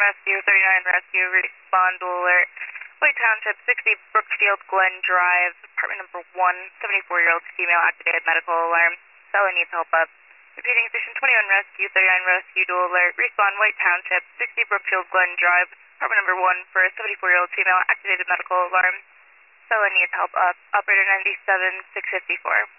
Rescue, 39 Rescue, respond to alert. White Township, 60 Brookfield Glen Drive, apartment number 1, 74-year-old female, activated medical alarm. Seller needs help up. Repeating, Station 21 Rescue, 39 Rescue, dual alert. Respawn, White Township, 60 Brookfield Glen Drive, apartment number 1 for a 74-year-old female, activated medical alarm. Seller needs help up. Operator 97, 654.